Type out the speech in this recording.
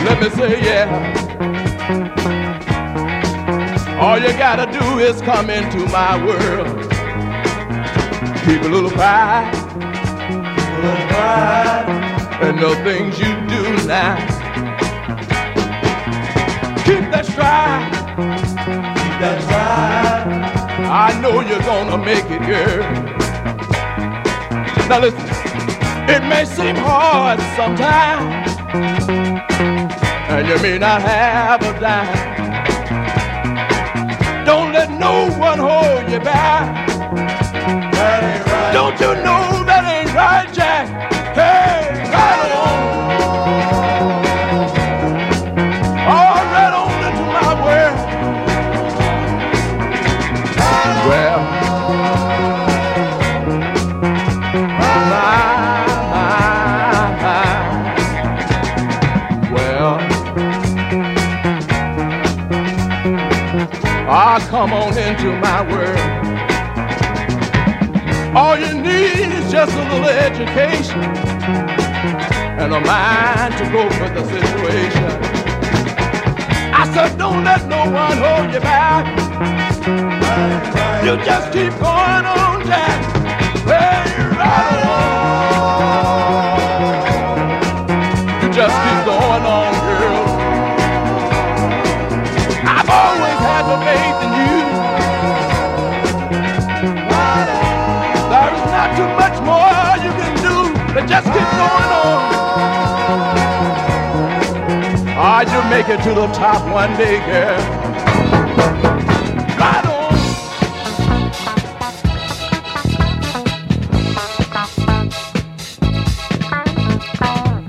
Let me say, yeah. All you gotta do is come into my world. Keep a little pride, and the things you do now. Keep that stride, I know you're gonna make it, girl. Now listen, it may seem hard sometimes, and you may not have a dime. Don't let no one hold you back. That ain't right. Don't you know that ain't right, Jack? Hey, right on. Oh, right on into my world. Well, come on into my world. All you need is just a little education and a mind to go with the situation. I said, don't let no one hold you back. You just keep going on, Jack. Hey, right on. You just keep going on, girl. I've always had the faith in you. There is not too much more you can do, but just keep going on. Ah, you'll make it to the top one day, girl.